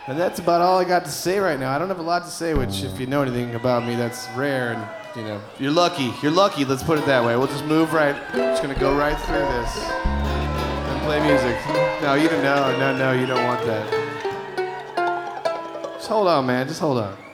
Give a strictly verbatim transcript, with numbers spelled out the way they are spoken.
And that's about all I got to say right now. I don't have a lot to say, which, if you know anything about me, that's rare. And you know, you're lucky. You're lucky. Let's put it that way. We'll just move right. Just gonna go right through this and play music. No, you don't. No, no, no. You don't want that. Just hold on, man. Just hold on.